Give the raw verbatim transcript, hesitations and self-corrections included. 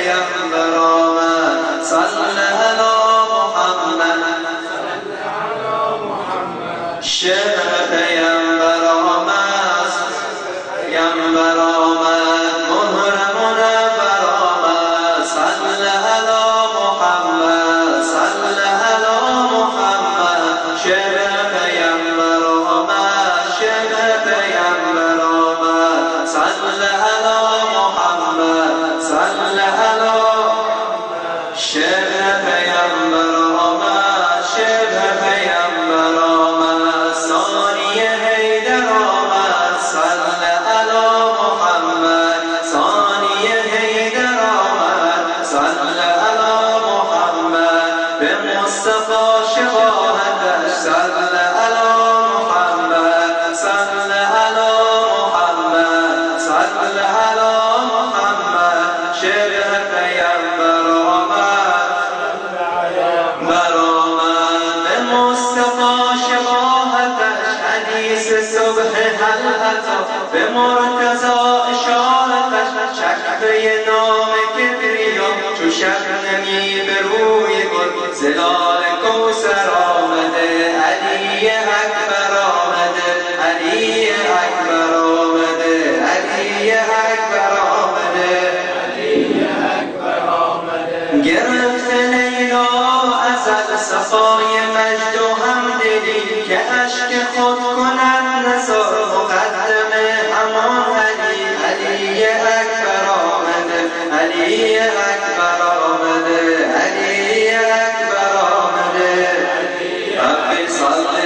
پیامبر آمد صل علی محمد شعر پیامبر آمد پیامبر آمد مهر منور آمد صل علی محمد صل علی محمد شعر پیامبر آمد شعر پیامبر آمد صل علی محمد صل علی شعر پیامبر آمد شعر پیامبر آمد ثانی حیدر آمد صل علی محمد ثانی حیدر آمد صل علی محمد به مصطفی شباهتش صل علی محمد صل علی محمد صل علی محمد شعر پیامبر آمد برآمد به مصطفی شباهتش حدیث صبح حلقتا به مرتضی اشارتش شکفه نام کبریا چو شبنمی به روی گل زلال کوثر آمده علی اکبر آمده علی اکبر آمده علی اکبر آمده علی اکبر آمده گرفت لیلا ازل صفای مجد و همدلی که اشک خود کند نثار مقدم همان علی علی اکبر آمده علی اکبر آمده علی اکبر آمده رب صل